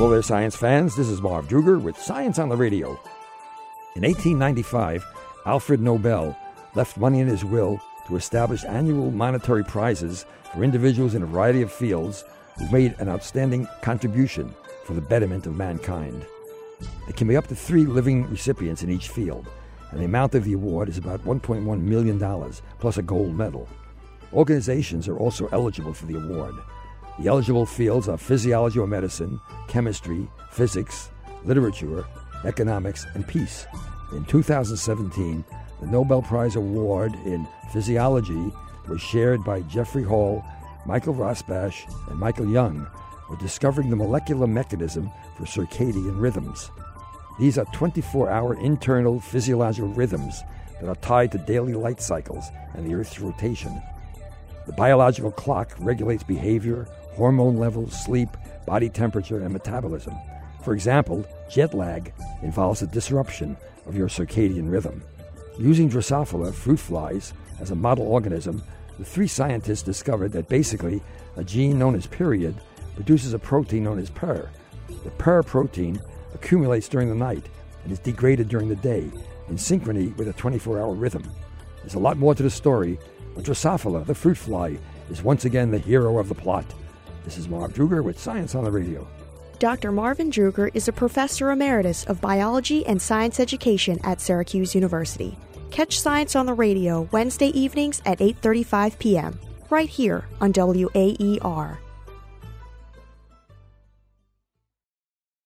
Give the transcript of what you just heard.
Hello there, science fans. This is Marv Druger with Science on the Radio. In 1895, Alfred Nobel left money in his will to establish annual monetary prizes for individuals in a variety of fields who've made an outstanding contribution for the betterment of mankind. There can be up to 3 living recipients in each field, and the amount of the award is about $1.1 million, plus a gold medal. Organizations are also eligible for the award. The eligible fields are physiology or medicine, chemistry, physics, literature, economics, and peace. In 2017, the Nobel Prize Award in Physiology was shared by Jeffrey Hall, Michael Rosbash, and Michael Young for discovering the molecular mechanism for circadian rhythms. These are 24-hour internal physiological rhythms that are tied to daily light cycles and the Earth's rotation. The biological clock regulates behavior, hormone levels, sleep, body temperature, and metabolism. For example, jet lag involves a disruption of your circadian rhythm. Using Drosophila fruit flies as a model organism, the 3 scientists discovered that basically a gene known as period produces a protein known as PER. The PER protein accumulates during the night and is degraded during the day in synchrony with a 24-hour rhythm. There's a lot more to the story, but Drosophila, the fruit fly, is once again the hero of the plot. This is Marv Druger with Science on the Radio. Dr. Marvin Druger is a professor emeritus of biology and science education at Syracuse University. Catch Science on the Radio Wednesday evenings at 8:35 p.m. right here on WAER.